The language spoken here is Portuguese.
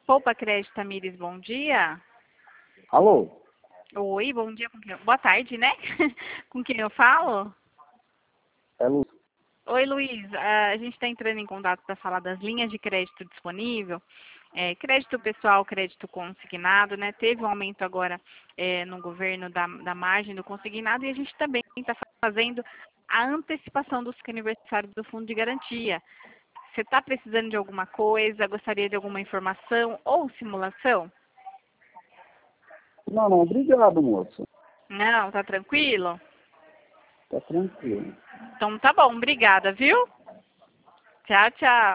Poupa Crédito Tamires, bom dia. Alô? Oi, bom dia. Boa tarde, né? Com quem eu falo? É Lu. Oi, Luiz. A gente está entrando em contato para falar das linhas de crédito disponível. Crédito pessoal, crédito consignado, né? Teve um aumento agora no governo da margem do consignado e a gente também está fazendo a antecipação dos aniversários do Fundo de Garantia. Você está precisando de alguma coisa? Gostaria de alguma informação ou simulação? Não, obrigado, moço. Não, tá tranquilo? Tá tranquilo. Então tá bom, obrigada, viu? Tchau, tchau.